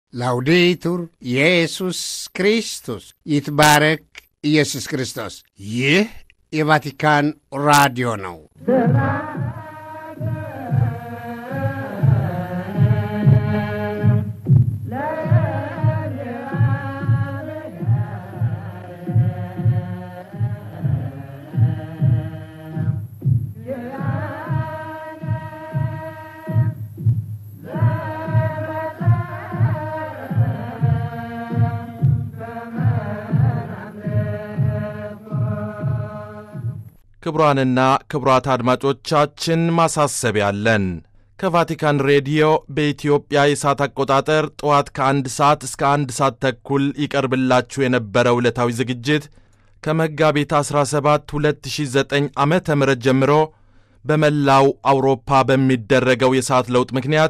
ላውዴቱር ኢየሱስ ክርስቶስ ይትባረክ ኢየሱስ ክርስቶስ። ይህ የቫቲካን ራዲዮ ነው። ክቡራንና ክቡራት አድማጮቻችን ማሳሰቢያ አለን። ከቫቲካን ሬዲዮ በኢትዮጵያ የሰዓት አቆጣጠር ጠዋት ከ1 ሰዓት እስከ 1 ሰዓት ተኩል ይቀርብላችሁ የነበረው ዕለታዊ ዝግጅት ከመጋቢት 17 2009 ዓመተ ምህረት ጀምሮ በመላው አውሮፓ በሚደረገው የሰዓት ለውጥ ምክንያት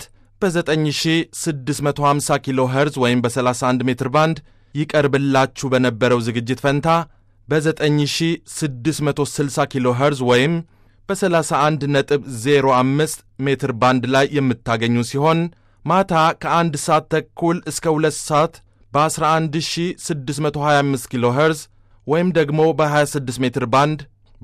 በ9650 ኪሎ ሄርዝ ወይም በ31 ሜትር ባንድ ይቀርብላችሁ በነበረው ዝግጅት ፈንታ በ9660 ኪሎ ሄርዝ ወይም በ31.05 ሜትር ባንድ ላይ የምታገኙ ሲሆን ማታ ከ1 ሰዓት ተኩል እስከ 2 ሰዓት በ11625 ኪሎ ሄርዝ ወይም ደግሞ በ26 ሜትር ባንድ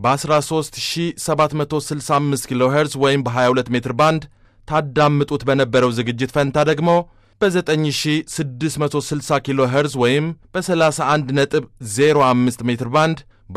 በ13765 ኪሎ ሄርዝ ወይም በ22 ሜትር ባንድ ታዳምጡት በነበረው ዝግጅት ፈንታ ደግሞ በ9660 ኪሎ ሄርዝ ወይም በ31.05 ሜትር ባንድ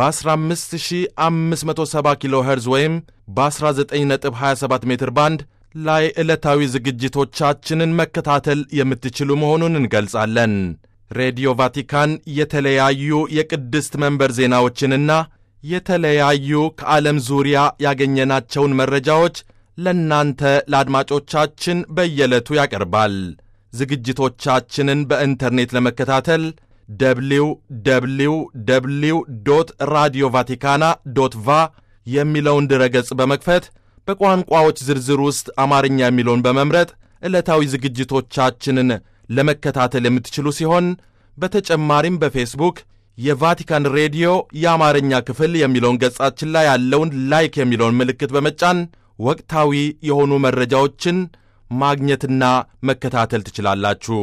በ15570 ኪሎ ሄርዝ ወይም በ19.27 ሜትር ባንድ ላይ ዕለታዊ ዝግጅቶቻችንን መከታተል የምትችሉ መሆኑን እንገልጻለን። ሬዲዮ ቫቲካን የተለያዩ የቅድስት መንበር ዜናዎችንና የተለያዩ ከዓለም ዙሪያ ያገኘናቸውን መረጃዎች ለእናንተ ለአድማጮቻችን በየዕለቱ ያቀርባል። ዝግጅቶቻችንን በኢንተርኔት ለመከታተል www.radiovaticana.va የሚለውን ድረገጽ በመክፈት በቋንቋዎች ዝርዝር ውስጥ አማርኛ የሚለውን በመምረጥ ዕለታዊ ዝግጅቶቻችንን ለመከታተል የምትችሉ ሲሆን በተጨማሪም በፌስቡክ የቫቲካን ሬዲዮ የአማርኛ ክፍል የሚለውን ገጻችን ላይ ያለውን ላይክ የሚለውን ምልክት በመጫን ወቅታዊ የሆኑ መረጃዎችን ማግኘትና መከታተል ትችላላችሁ።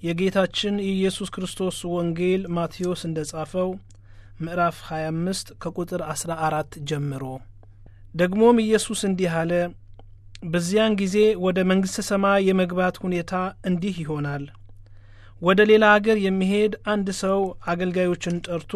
የጌታችን ኢየሱስ ክርስቶስ ወንጌል ማቴዎስ እንደጻፈው ምዕራፍ 25 ከቁጥር 14 ጀምሮ። ደግሞም ኢየሱስ እንዲህ አለ፣ በዚያን ጊዜ ወደ መንግሥተ ሰማይ የመግባት ሁኔታ እንዲህ ይሆናል። ወደ ሌላ አገር የሚሄድ አንድ ሰው አገልጋዮችን ጠርቶ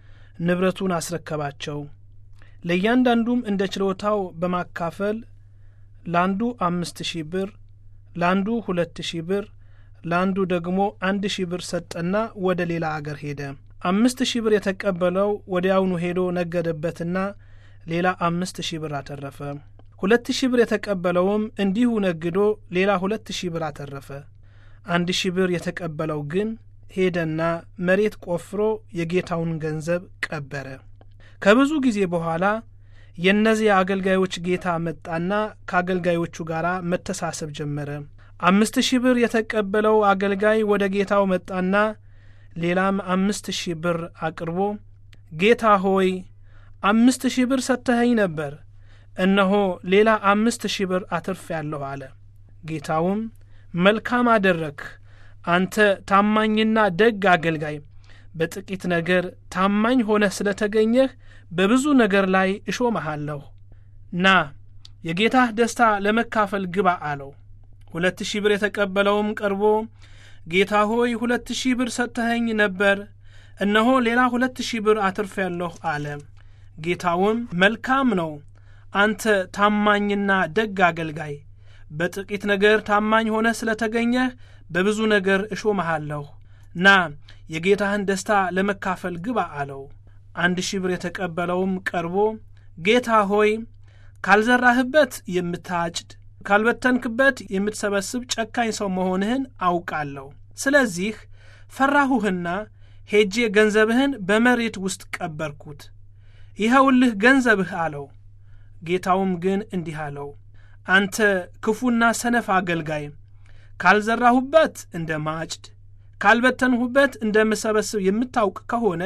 ንብረቱን አስረከባቸው። ለእያንዳንዱም እንደ ችሎታው በማካፈል ለአንዱ 5,000 ብር፣ ለአንዱ 2,000 ብር፣ ለአንዱ ደግሞ 1,000 ብር ሰጠና ወደ ሌላ አገር ሄደ። 5,000 ብር የተቀበለው ወዲያውኑ ሄዶ ነገደበትና ሌላ 5,000 ብር አተረፈ። 2,000 ብር የተቀበለውም እንዲሁ ነግዶ ሌላ 2,000 ብር አተረፈ። 1,000 ብር የተቀበለው ግን ሄደና መሬት ቆፍሮ የጌታውን ገንዘብ ቀበረ። ከብዙ ጊዜ በኋላ የእነዚህ አገልጋዮች ጌታ መጣና ከአገልጋዮቹ ጋር መተሳሰብ ጀመረ። 5,000 ብር የተቀበለው አገልጋይ ወደ ጌታው መጣና ሌላም 5,000 ብር አቅርቦ ጌታ ሆይ 5,000 ብር ሰጥተኸኝ ነበር፣ እነሆ ሌላ 5,000 ብር አትርፌአለሁ አለ። ጌታውም መልካም አደረግህ፣ አንተ ታማኝና ደግ አገልጋይ፣ በጥቂት ነገር ታማኝ ሆነህ ስለተገኘህ በብዙ ነገር ላይ እሾምሃለሁ፣ ና የጌታህ ደስታ ለመካፈል ግባ አለው። 2,000 ብር የተቀበለውም ቀርቦ ጌታ ሆይ 2,000 ብር ሰጥተኸኝ ነበር፣ እነሆ ሌላ 2,000 ብር አትርፌአለሁ አለ። ጌታውም መልካም ነው፣ አንተ ታማኝና ደግ አገልጋይ፣ በጥቂት ነገር ታማኝ ሆነህ ስለተገኘህ በብዙ ነገር እሾምሃለሁ፣ ና የጌታህን ደስታ ለመካፈል ግባ አለው። 1,000 ብር የተቀበለውም ቀርቦ ጌታ ሆይ ካልዘራህበት የምታጭድ ካልበተንክበት የምትሰበስብ ጨካኝ ሰው መሆንህን አውቃለሁ። ስለዚህ ፈራሁህና ሄጄ ገንዘብህን በመሬት ውስጥ ቀበርኩት፣ ይኸውልህ ገንዘብህ አለው። ጌታውም ግን እንዲህ አለው፣ አንተ ክፉና ሰነፍ አገልጋይ፣ ካልዘራሁበት እንደ ማጭድ ካልበተንሁበት እንደምሰበስብ የምታውቅ ከሆነ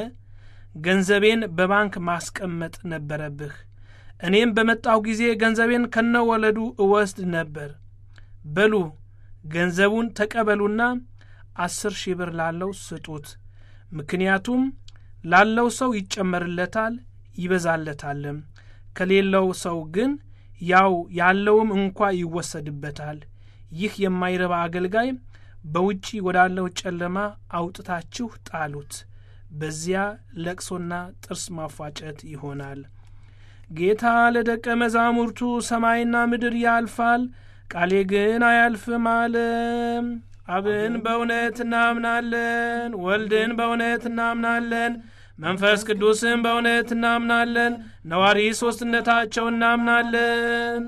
ገንዘቤን በባንክ ማስቀመጥ ነበረብህ፣ እኔም በመጣሁ ጊዜ ገንዘቤን ከነወለዱ እወስድ ነበር። በሉ ገንዘቡን ተቀበሉና 10,000 ብር ላለው ስጡት፣ ምክንያቱም ላለው ሰው ይጨመርለታል ይበዛለታልም፣ ከሌለው ሰው ግን ያው ያለውም እንኳ ይወሰድበታል። ይህ የማይረባ አገልጋይ በውጪ ወዳለው ጨለማ አውጥታችሁ ጣሉት፣ በዚያ ለቅሶና ጥርስ ማፋጨት ይሆናል። ጌታ ለደቀ መዛሙርቱ ሰማይና ምድር ያልፋል፣ ቃሌ ግን አያልፍም አለ። አብን በእውነት እናምናለን፣ ወልድን በእውነት እናምናለን፣ መንፈስ ቅዱስን በእውነት እናምናለን፣ ነዋሪ ሦስትነታቸው እናምናለን።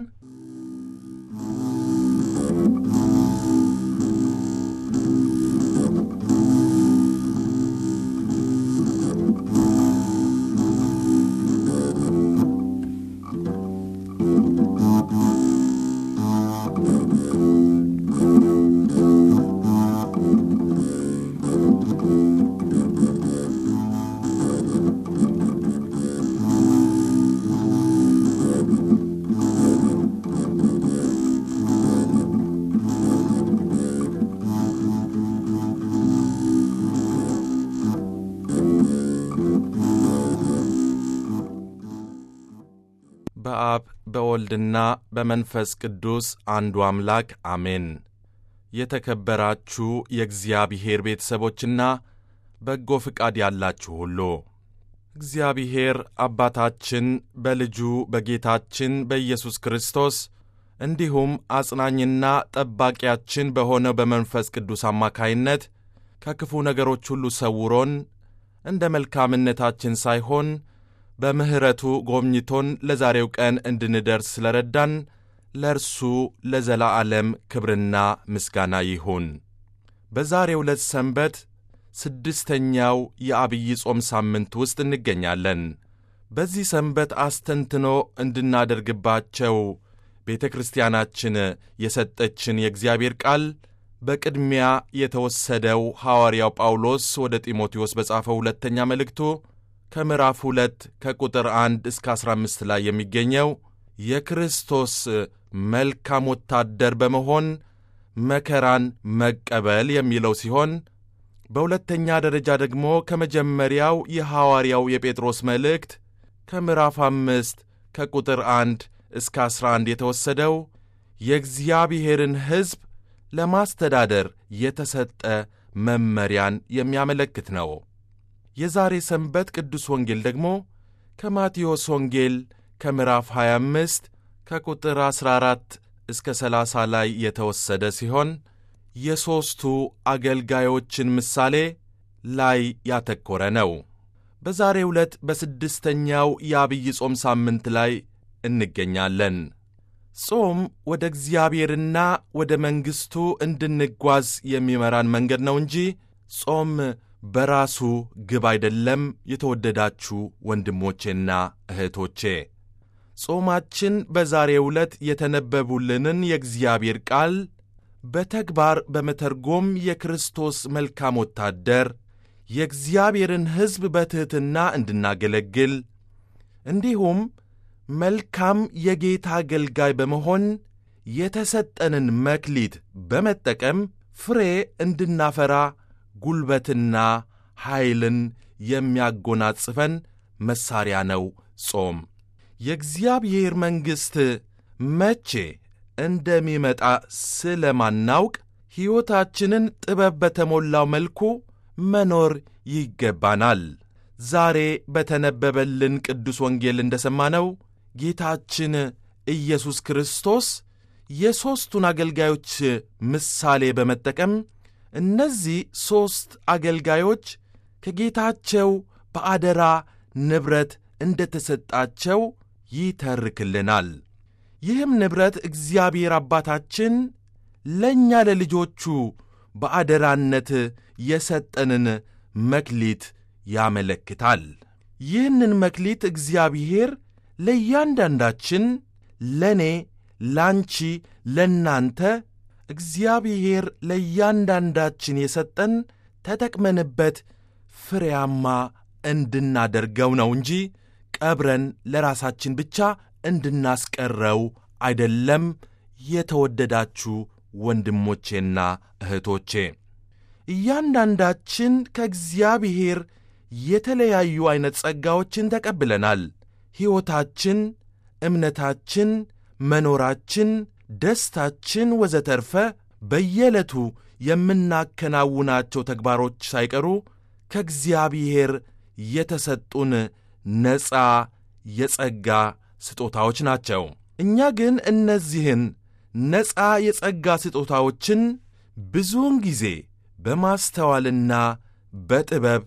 በአብ በወልድና በመንፈስ ቅዱስ አንዱ አምላክ አሜን። የተከበራችሁ የእግዚአብሔር ቤተሰቦችና በጎ ፍቃድ ያላችሁ ሁሉ እግዚአብሔር አባታችን በልጁ በጌታችን በኢየሱስ ክርስቶስ እንዲሁም አጽናኝና ጠባቂያችን በሆነው በመንፈስ ቅዱስ አማካይነት ከክፉ ነገሮች ሁሉ ሰውሮን እንደ መልካምነታችን ሳይሆን በምሕረቱ ጎብኝቶን ለዛሬው ቀን እንድንደርስ ስለረዳን ለእርሱ ለዘላለም ክብርና ምስጋና ይሁን። በዛሬው ዕለት ሰንበት 6ኛው የአብይ ጾም ሳምንት ውስጥ እንገኛለን። በዚህ ሰንበት አስተንትኖ እንድናደርግባቸው ቤተ ክርስቲያናችን የሰጠችን የእግዚአብሔር ቃል በቅድሚያ የተወሰደው ሐዋርያው ጳውሎስ ወደ ጢሞቴዎስ በጻፈው ሁለተኛ መልእክቱ ከምዕራፍ 2 ከቁጥር 1 እስከ 15 ላይ የሚገኘው የክርስቶስ መልካም ወታደር በመሆን መከራን መቀበል የሚለው ሲሆን በሁለተኛ ደረጃ ደግሞ ከመጀመሪያው የሐዋርያው የጴጥሮስ መልእክት ከምዕራፍ 5 ከቁጥር 1 እስከ 11 የተወሰደው የእግዚአብሔርን ሕዝብ ለማስተዳደር የተሰጠ መመሪያን የሚያመለክት ነው። የዛሬ ሰንበት ቅዱስ ወንጌል ደግሞ ከማቴዎስ ወንጌል ከምዕራፍ 25 ከቁጥር 14 እስከ 30 ላይ የተወሰደ ሲሆን የሦስቱ አገልጋዮችን ምሳሌ ላይ ያተኮረ ነው። በዛሬው ዕለት በስድስተኛው የአብይ ጾም ሳምንት ላይ እንገኛለን። ጾም ወደ እግዚአብሔርና ወደ መንግሥቱ እንድንጓዝ የሚመራን መንገድ ነው እንጂ ጾም በራሱ ግብ አይደለም። የተወደዳችሁ ወንድሞቼና እህቶቼ፣ ጾማችን በዛሬው ዕለት የተነበቡልንን የእግዚአብሔር ቃል በተግባር በመተርጎም የክርስቶስ መልካም ወታደር የእግዚአብሔርን ሕዝብ በትሕትና እንድናገለግል እንዲሁም መልካም የጌታ አገልጋይ በመሆን የተሰጠንን መክሊት በመጠቀም ፍሬ እንድናፈራ ጉልበትና ኃይልን የሚያጎናጽፈን መሣሪያ ነው ጾም። የእግዚአብሔር መንግሥት መቼ እንደሚመጣ ስለማናውቅ ሕይወታችንን ጥበብ በተሞላው መልኩ መኖር ይገባናል። ዛሬ በተነበበልን ቅዱስ ወንጌል እንደሰማነው ጌታችን ኢየሱስ ክርስቶስ የሦስቱን አገልጋዮች ምሳሌ በመጠቀም እነዚህ ሦስት አገልጋዮች ከጌታቸው በአደራ ንብረት እንደተሰጣቸው ይተርክልናል። ይህም ንብረት እግዚአብሔር አባታችን ለእኛ ለልጆቹ በአደራነት የሰጠንን መክሊት ያመለክታል። ይህንን መክሊት እግዚአብሔር ለእያንዳንዳችን፣ ለእኔ፣ ላንቺ፣ ለእናንተ እግዚአብሔር ለእያንዳንዳችን የሰጠን ተጠቅመንበት ፍሬያማ እንድናደርገው ነው እንጂ ቀብረን ለራሳችን ብቻ እንድናስቀረው አይደለም። የተወደዳችሁ ወንድሞቼና እህቶቼ፣ እያንዳንዳችን ከእግዚአብሔር የተለያዩ ዐይነት ጸጋዎችን ተቀብለናል። ሕይወታችን፣ እምነታችን፣ መኖራችን፣ ደስታችን ወዘተርፈ በየዕለቱ የምናከናውናቸው ተግባሮች ሳይቀሩ ከእግዚአብሔር የተሰጡን ነፃ የጸጋ ስጦታዎች ናቸው። እኛ ግን እነዚህን ነፃ የጸጋ ስጦታዎችን ብዙውን ጊዜ በማስተዋልና በጥበብ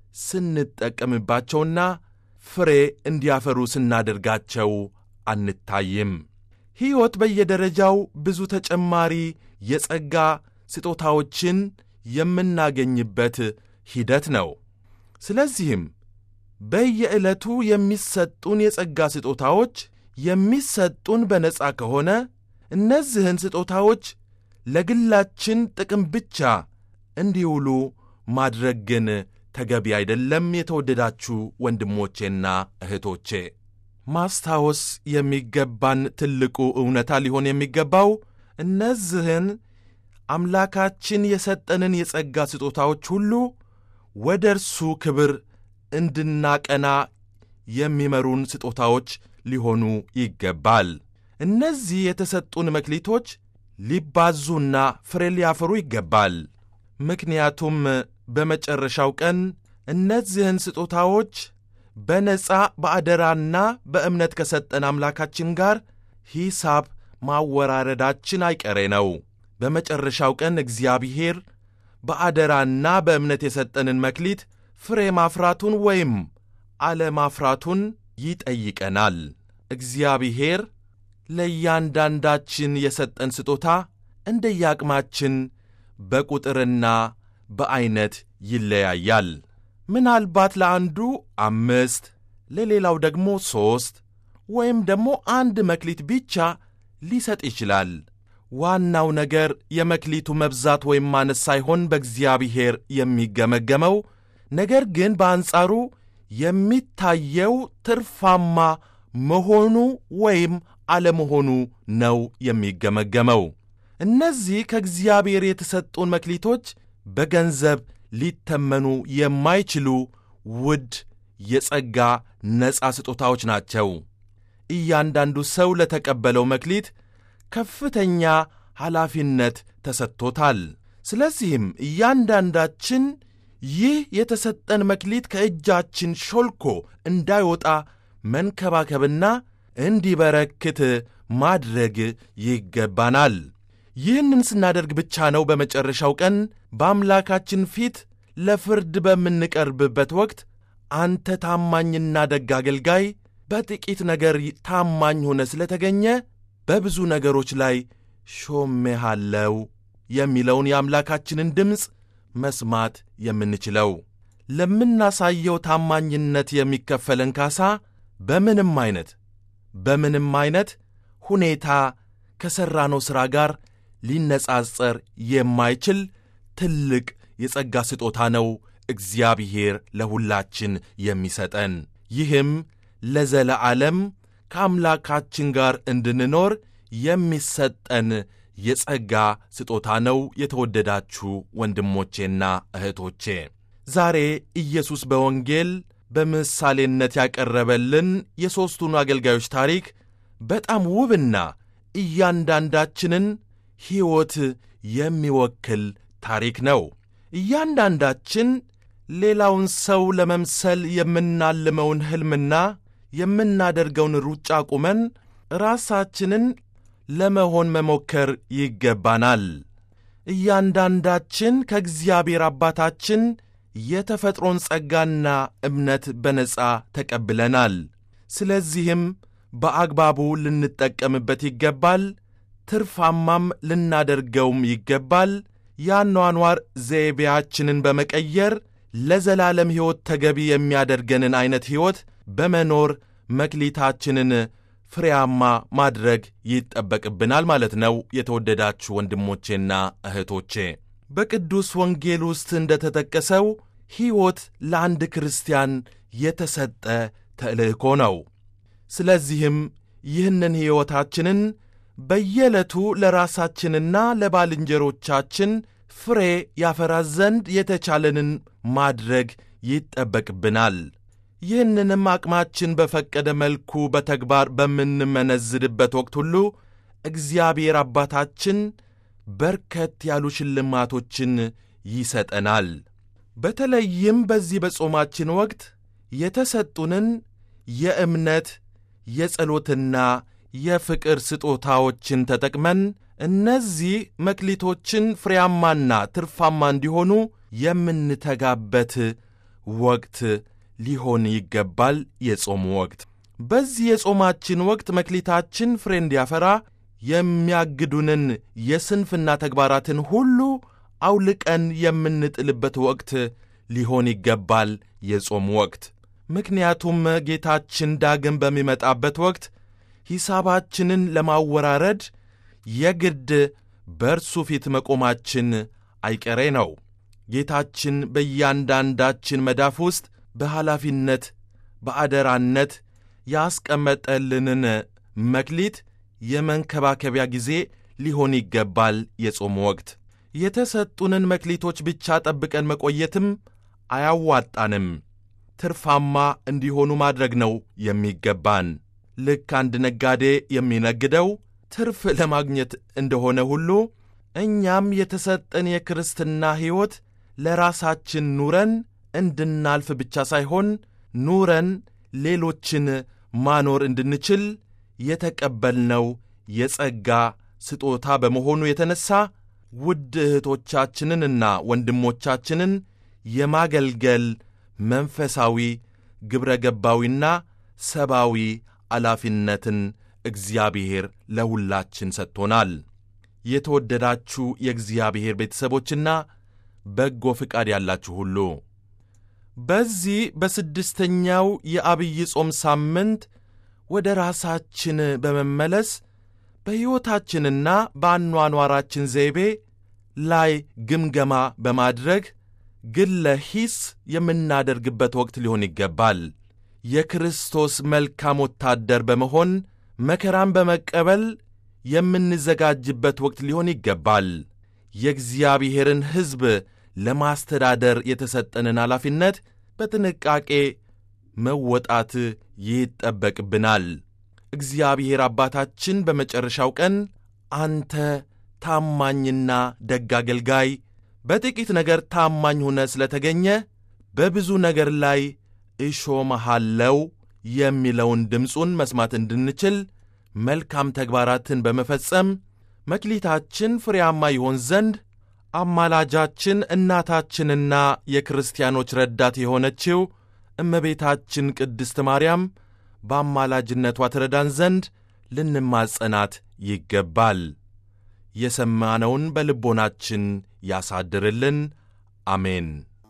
ስንጠቀምባቸውና ፍሬ እንዲያፈሩ ስናደርጋቸው አንታይም። ሕይወት በየደረጃው ብዙ ተጨማሪ የጸጋ ስጦታዎችን የምናገኝበት ሂደት ነው። ስለዚህም በየዕለቱ የሚሰጡን የጸጋ ስጦታዎች የሚሰጡን በነጻ ከሆነ እነዚህን ስጦታዎች ለግላችን ጥቅም ብቻ እንዲውሉ ማድረግ ግን ተገቢ አይደለም። የተወደዳችሁ ወንድሞቼና እህቶቼ፣ ማስታወስ የሚገባን ትልቁ እውነታ ሊሆን የሚገባው እነዚህን አምላካችን የሰጠንን የጸጋ ስጦታዎች ሁሉ ወደ እርሱ ክብር እንድናቀና የሚመሩን ስጦታዎች ሊሆኑ ይገባል። እነዚህ የተሰጡን መክሊቶች ሊባዙና ፍሬ ሊያፈሩ ይገባል። ምክንያቱም በመጨረሻው ቀን እነዚህን ስጦታዎች በነጻ በአደራና በእምነት ከሰጠን አምላካችን ጋር ሂሳብ ማወራረዳችን አይቀሬ ነው። በመጨረሻው ቀን እግዚአብሔር በአደራና በእምነት የሰጠንን መክሊት ፍሬ ማፍራቱን ወይም አለማፍራቱን ይጠይቀናል። እግዚአብሔር ለእያንዳንዳችን የሰጠን ስጦታ እንደየአቅማችን በቁጥርና በዐይነት ይለያያል። ምናልባት ለአንዱ 5 ለሌላው ደግሞ 3 ወይም ደግሞ 1 መክሊት ብቻ ሊሰጥ ይችላል። ዋናው ነገር የመክሊቱ መብዛት ወይም ማነስ ሳይሆን በእግዚአብሔር የሚገመገመው ነገር ግን በአንጻሩ የሚታየው ትርፋማ መሆኑ ወይም አለመሆኑ ነው የሚገመገመው። እነዚህ ከእግዚአብሔር የተሰጡን መክሊቶች በገንዘብ ሊተመኑ የማይችሉ ውድ የጸጋ ነጻ ስጦታዎች ናቸው። እያንዳንዱ ሰው ለተቀበለው መክሊት ከፍተኛ ኃላፊነት ተሰጥቶታል። ስለዚህም እያንዳንዳችን ይህ የተሰጠን መክሊት ከእጃችን ሾልኮ እንዳይወጣ መንከባከብና እንዲበረክት ማድረግ ይገባናል። ይህንን ስናደርግ ብቻ ነው በመጨረሻው ቀን በአምላካችን ፊት ለፍርድ በምንቀርብበት ወቅት አንተ ታማኝና ደግ አገልጋይ፣ በጥቂት ነገር ታማኝ ሆነ ስለተገኘ በብዙ ነገሮች ላይ ሾሜሃለው የሚለውን የአምላካችንን ድምፅ መስማት የምንችለው። ለምናሳየው ታማኝነት የሚከፈለን ካሳ በምንም አይነት ሁኔታ ከሠራነው ሥራ ጋር ሊነጻጸር የማይችል ትልቅ የጸጋ ስጦታ ነው እግዚአብሔር ለሁላችን የሚሰጠን። ይህም ለዘለዓለም ከአምላካችን ጋር እንድንኖር የሚሰጠን የጸጋ ስጦታ ነው። የተወደዳችሁ ወንድሞቼና እህቶቼ፣ ዛሬ ኢየሱስ በወንጌል በምሳሌነት ያቀረበልን የሦስቱን አገልጋዮች ታሪክ በጣም ውብና እያንዳንዳችንን ሕይወት የሚወክል ታሪክ ነው። እያንዳንዳችን ሌላውን ሰው ለመምሰል የምናልመውን ሕልምና የምናደርገውን ሩጫ ቁመን ራሳችንን ለመሆን መሞከር ይገባናል። እያንዳንዳችን ከእግዚአብሔር አባታችን የተፈጥሮን ጸጋና እምነት በነጻ ተቀብለናል። ስለዚህም በአግባቡ ልንጠቀምበት ይገባል። ትርፋማም ልናደርገውም ይገባል። የአኗኗር ዘይቤያችንን በመቀየር ለዘላለም ሕይወት ተገቢ የሚያደርገንን ዐይነት ሕይወት በመኖር መክሊታችንን ፍሬያማ ማድረግ ይጠበቅብናል ማለት ነው። የተወደዳችሁ ወንድሞቼና እህቶቼ፣ በቅዱስ ወንጌል ውስጥ እንደ ተጠቀሰው ሕይወት ለአንድ ክርስቲያን የተሰጠ ተልእኮ ነው። ስለዚህም ይህንን ሕይወታችንን በየዕለቱ ለራሳችንና ለባልንጀሮቻችን ፍሬ ያፈራ ዘንድ የተቻለንን ማድረግ ይጠበቅብናል። ይህንንም አቅማችን በፈቀደ መልኩ በተግባር በምንመነዝርበት ወቅት ሁሉ እግዚአብሔር አባታችን በርከት ያሉ ሽልማቶችን ይሰጠናል። በተለይም በዚህ በጾማችን ወቅት የተሰጡንን የእምነት የጸሎትና የፍቅር ስጦታዎችን ተጠቅመን እነዚህ መክሊቶችን ፍሬያማና ትርፋማ እንዲሆኑ የምንተጋበት ወቅት ሊሆን ይገባል። የጾም ወቅት። በዚህ የጾማችን ወቅት መክሊታችን ፍሬ እንዲያፈራ የሚያግዱንን የስንፍና ተግባራትን ሁሉ አውልቀን የምንጥልበት ወቅት ሊሆን ይገባል የጾም ወቅት። ምክንያቱም ጌታችን ዳግም በሚመጣበት ወቅት ሂሳባችንን ለማወራረድ የግድ በእርሱ ፊት መቆማችን አይቀሬ ነው። ጌታችን በእያንዳንዳችን መዳፍ ውስጥ በኃላፊነት በአደራነት ያስቀመጠልንን መክሊት የመንከባከቢያ ጊዜ ሊሆን ይገባል የጾም ወቅት። የተሰጡንን መክሊቶች ብቻ ጠብቀን መቆየትም አያዋጣንም። ትርፋማ እንዲሆኑ ማድረግ ነው የሚገባን። ልክ አንድ ነጋዴ የሚነግደው ትርፍ ለማግኘት እንደሆነ ሁሉ እኛም የተሰጠን የክርስትና ሕይወት ለራሳችን ኑረን እንድናልፍ ብቻ ሳይሆን ኑረን ሌሎችን ማኖር እንድንችል የተቀበልነው የጸጋ ስጦታ በመሆኑ የተነሣ ውድ እህቶቻችንንና ወንድሞቻችንን የማገልገል መንፈሳዊ ግብረ ገባዊና ሰብአዊ ኃላፊነትን እግዚአብሔር ለሁላችን ሰጥቶናል። የተወደዳችሁ የእግዚአብሔር ቤተሰቦችና በጎ ፍቃድ ያላችሁ ሁሉ በዚህ በስድስተኛው የዐቢይ ጾም ሳምንት ወደ ራሳችን በመመለስ በሕይወታችንና በአኗኗራችን ዘይቤ ላይ ግምገማ በማድረግ ግለ ሂስ የምናደርግበት ወቅት ሊሆን ይገባል። የክርስቶስ መልካም ወታደር በመሆን መከራን በመቀበል የምንዘጋጅበት ወቅት ሊሆን ይገባል። የእግዚአብሔርን ሕዝብ ለማስተዳደር የተሰጠንን ኃላፊነት በጥንቃቄ መወጣት ይጠበቅብናል። እግዚአብሔር አባታችን በመጨረሻው ቀን አንተ ታማኝና ደግ አገልጋይ፣ በጥቂት ነገር ታማኝ ሆነ ስለተገኘ በብዙ ነገር ላይ እሾምሃለሁ የሚለውን ድምፁን መስማት እንድንችል መልካም ተግባራትን በመፈጸም መክሊታችን ፍሬያማ ይሆን ዘንድ አማላጃችን እናታችንና የክርስቲያኖች ረዳት የሆነችው እመቤታችን ቅድስት ማርያም በአማላጅነቷ ትረዳን ዘንድ ልንማጸናት ይገባል። የሰማነውን በልቦናችን ያሳድርልን። አሜን።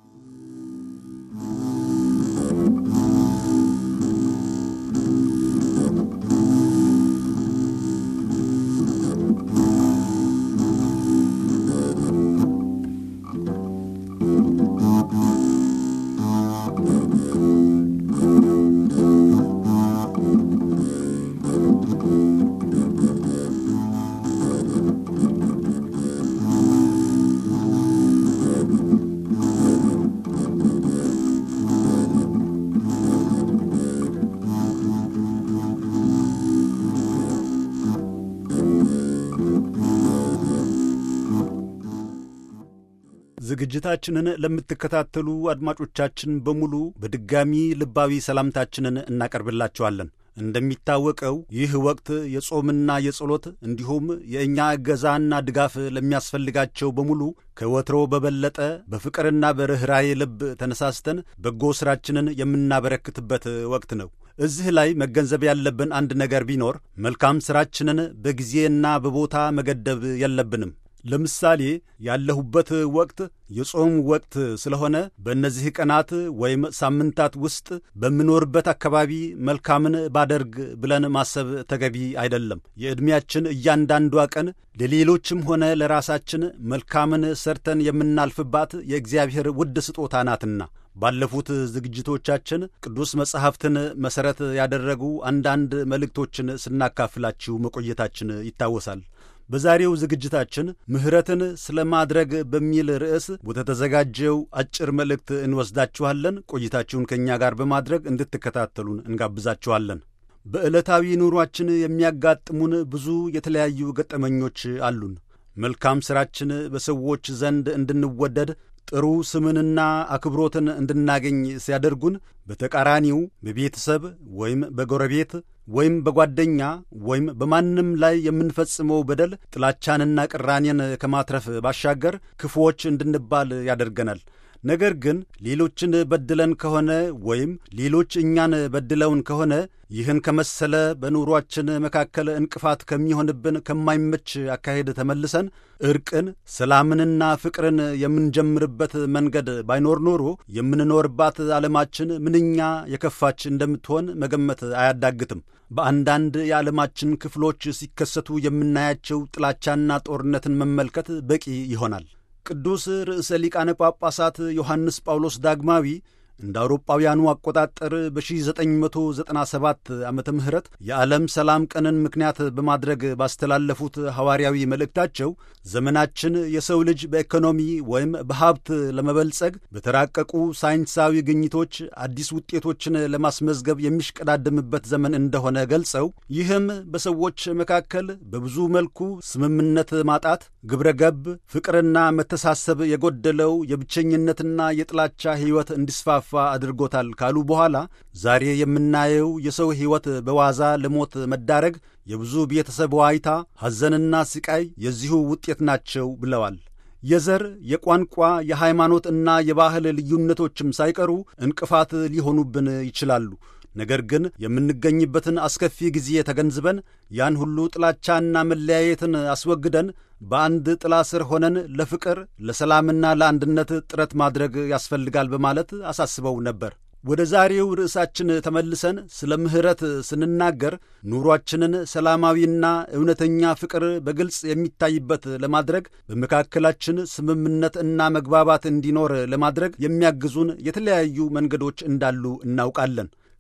ዝግጅታችንን ለምትከታተሉ አድማጮቻችን በሙሉ በድጋሚ ልባዊ ሰላምታችንን እናቀርብላችኋለን። እንደሚታወቀው ይህ ወቅት የጾምና የጸሎት እንዲሁም የእኛ እገዛና ድጋፍ ለሚያስፈልጋቸው በሙሉ ከወትሮ በበለጠ በፍቅርና በርኅራኄ ልብ ተነሳስተን በጎ ሥራችንን የምናበረክትበት ወቅት ነው። እዚህ ላይ መገንዘብ ያለብን አንድ ነገር ቢኖር መልካም ሥራችንን በጊዜና በቦታ መገደብ የለብንም። ለምሳሌ ያለሁበት ወቅት የጾም ወቅት ስለሆነ በእነዚህ ቀናት ወይም ሳምንታት ውስጥ በምኖርበት አካባቢ መልካምን ባደርግ ብለን ማሰብ ተገቢ አይደለም። የዕድሜያችን እያንዳንዷ ቀን ለሌሎችም ሆነ ለራሳችን መልካምን ሰርተን የምናልፍባት የእግዚአብሔር ውድ ስጦታ ናትና። ባለፉት ዝግጅቶቻችን ቅዱስ መጻሕፍትን መሠረት ያደረጉ አንዳንድ መልእክቶችን ስናካፍላችሁ መቆየታችን ይታወሳል። በዛሬው ዝግጅታችን ምሕረትን ስለ ማድረግ በሚል ርዕስ ወደ ተዘጋጀው አጭር መልእክት እንወስዳችኋለን። ቆይታችሁን ከእኛ ጋር በማድረግ እንድትከታተሉን እንጋብዛችኋለን። በዕለታዊ ኑሯችን የሚያጋጥሙን ብዙ የተለያዩ ገጠመኞች አሉን። መልካም ሥራችን በሰዎች ዘንድ እንድንወደድ ጥሩ ስምንና አክብሮትን እንድናገኝ ሲያደርጉን፣ በተቃራኒው በቤተሰብ ወይም በጎረቤት ወይም በጓደኛ ወይም በማንም ላይ የምንፈጽመው በደል ጥላቻንና ቅራኔን ከማትረፍ ባሻገር ክፉዎች እንድንባል ያደርገናል። ነገር ግን ሌሎችን በድለን ከሆነ ወይም ሌሎች እኛን በድለውን ከሆነ ይህን ከመሰለ በኑሯችን መካከል እንቅፋት ከሚሆንብን ከማይመች አካሄድ ተመልሰን ዕርቅን፣ ሰላምንና ፍቅርን የምንጀምርበት መንገድ ባይኖር ኖሮ የምንኖርባት ዓለማችን ምንኛ የከፋች እንደምትሆን መገመት አያዳግትም። በአንዳንድ የዓለማችን ክፍሎች ሲከሰቱ የምናያቸው ጥላቻና ጦርነትን መመልከት በቂ ይሆናል። ቅዱስ ርዕሰ ሊቃነ ጳጳሳት ዮሐንስ ጳውሎስ ዳግማዊ እንደ አውሮጳውያኑ አቆጣጠር በ1997 ዓመተ ምህረት የዓለም ሰላም ቀንን ምክንያት በማድረግ ባስተላለፉት ሐዋርያዊ መልእክታቸው ዘመናችን የሰው ልጅ በኢኮኖሚ ወይም በሀብት ለመበልጸግ በተራቀቁ ሳይንሳዊ ግኝቶች አዲስ ውጤቶችን ለማስመዝገብ የሚሽቀዳደምበት ዘመን እንደሆነ ገልጸው ይህም በሰዎች መካከል በብዙ መልኩ ስምምነት ማጣት፣ ግብረገብ ፍቅርና መተሳሰብ የጎደለው የብቸኝነትና የጥላቻ ሕይወት እንዲስፋፋ አድርጎታል ካሉ በኋላ ዛሬ የምናየው የሰው ሕይወት በዋዛ ለሞት መዳረግ፣ የብዙ ቤተሰብ ዋይታ፣ ሐዘንና ስቃይ የዚሁ ውጤት ናቸው ብለዋል። የዘር፣ የቋንቋ፣ የሃይማኖት እና የባህል ልዩነቶችም ሳይቀሩ እንቅፋት ሊሆኑብን ይችላሉ። ነገር ግን የምንገኝበትን አስከፊ ጊዜ ተገንዝበን ያን ሁሉ ጥላቻና መለያየትን አስወግደን በአንድ ጥላ ስር ሆነን ለፍቅር፣ ለሰላምና ለአንድነት ጥረት ማድረግ ያስፈልጋል በማለት አሳስበው ነበር። ወደ ዛሬው ርዕሳችን ተመልሰን ስለ ምሕረት ስንናገር ኑሯችንን ሰላማዊና እውነተኛ ፍቅር በግልጽ የሚታይበት ለማድረግ በመካከላችን ስምምነት እና መግባባት እንዲኖር ለማድረግ የሚያግዙን የተለያዩ መንገዶች እንዳሉ እናውቃለን።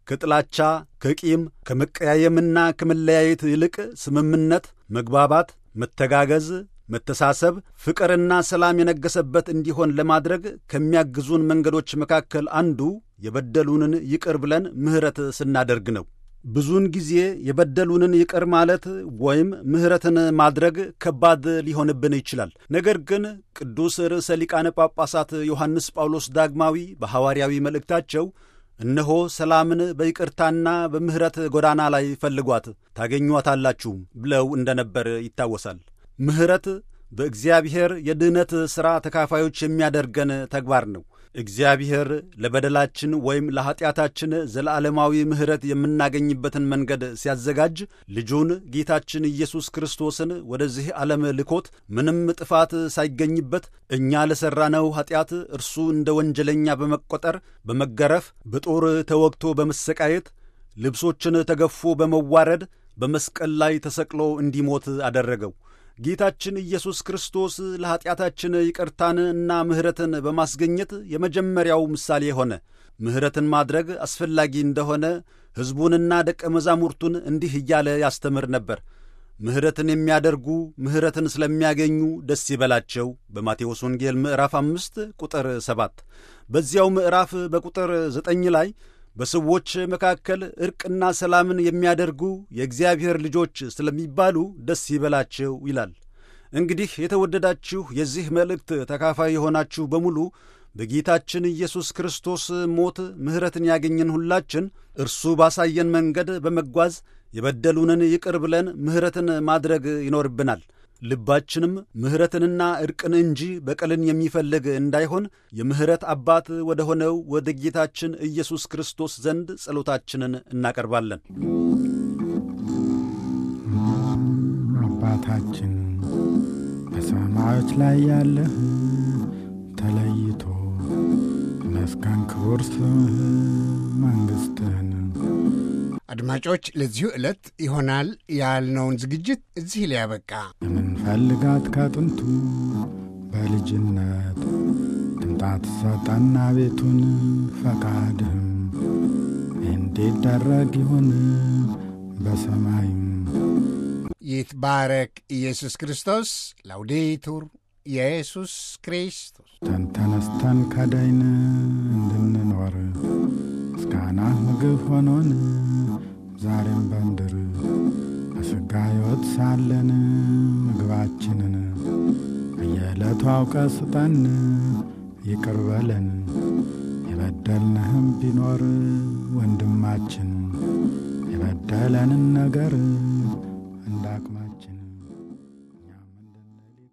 ከጥላቻ፣ ከቂም፣ ከመቀያየምና ከመለያየት ይልቅ ስምምነት፣ መግባባት፣ መተጋገዝ፣ መተሳሰብ፣ ፍቅርና ሰላም የነገሰበት እንዲሆን ለማድረግ ከሚያግዙን መንገዶች መካከል አንዱ የበደሉንን ይቅር ብለን ምሕረት ስናደርግ ነው። ብዙውን ጊዜ የበደሉንን ይቅር ማለት ወይም ምሕረትን ማድረግ ከባድ ሊሆንብን ይችላል። ነገር ግን ቅዱስ ርዕሰ ሊቃነ ጳጳሳት ዮሐንስ ጳውሎስ ዳግማዊ በሐዋርያዊ መልእክታቸው እነሆ ሰላምን በይቅርታና በምሕረት ጎዳና ላይ ፈልጓት ታገኟታላችሁም ብለው እንደነበር ይታወሳል። ምሕረት በእግዚአብሔር የድኅነት ሥራ ተካፋዮች የሚያደርገን ተግባር ነው። እግዚአብሔር ለበደላችን ወይም ለኀጢአታችን ዘላለማዊ ምሕረት የምናገኝበትን መንገድ ሲያዘጋጅ ልጁን ጌታችን ኢየሱስ ክርስቶስን ወደዚህ ዓለም ልኮት ምንም ጥፋት ሳይገኝበት እኛ ለሠራነው ኀጢአት እርሱ እንደ ወንጀለኛ በመቈጠር በመገረፍ፣ በጦር ተወግቶ በመሰቃየት፣ ልብሶችን ተገፎ በመዋረድ በመስቀል ላይ ተሰቅሎ እንዲሞት አደረገው። ጌታችን ኢየሱስ ክርስቶስ ለኀጢአታችን ይቅርታን እና ምሕረትን በማስገኘት የመጀመሪያው ምሳሌ ሆነ። ምሕረትን ማድረግ አስፈላጊ እንደሆነ ሕዝቡንና ደቀ መዛሙርቱን እንዲህ እያለ ያስተምር ነበር። ምሕረትን የሚያደርጉ ምሕረትን ስለሚያገኙ ደስ ይበላቸው። በማቴዎስ ወንጌል ምዕራፍ 5 ቁጥር 7። በዚያው ምዕራፍ በቁጥር 9 ላይ በሰዎች መካከል ዕርቅና ሰላምን የሚያደርጉ የእግዚአብሔር ልጆች ስለሚባሉ ደስ ይበላቸው ይላል። እንግዲህ የተወደዳችሁ የዚህ መልእክት ተካፋይ የሆናችሁ በሙሉ በጌታችን ኢየሱስ ክርስቶስ ሞት ምሕረትን ያገኘን ሁላችን እርሱ ባሳየን መንገድ በመጓዝ የበደሉንን ይቅር ብለን ምሕረትን ማድረግ ይኖርብናል። ልባችንም ምሕረትንና ዕርቅን እንጂ በቀልን የሚፈልግ እንዳይሆን የምሕረት አባት ወደ ሆነው ወደ ጌታችን ኢየሱስ ክርስቶስ ዘንድ ጸሎታችንን እናቀርባለን። አባታችን በሰማዮች ላይ ያለህ ተለይቶ መስጋን ክቡር ስምህ መንግሥትህን። አድማጮች፣ ለዚሁ ዕለት ይሆናል ያልነውን ዝግጅት እዚህ ላይ ያበቃ። የምንፈልጋት ከጥንቱ በልጅነት ትምጣት ሰጠና ቤቱን ፈቃድህም እንዲደረግ ይሁን በሰማይም። ይትባረክ ኢየሱስ ክርስቶስ። ላውዴቱር ኢየሱስ ክርስቶስ። ተነስተን ከዳይን እንድንኖር ምስጋናህ ምግብ ሆኖን ዛሬም በምድር በሥጋ ሕይወት ሳለን ምግባችንን በየዕለቱ አውቀ ስጠን፣ ይቅር በለን የበደልንህም ቢኖር ወንድማችን የበደለንን ነገር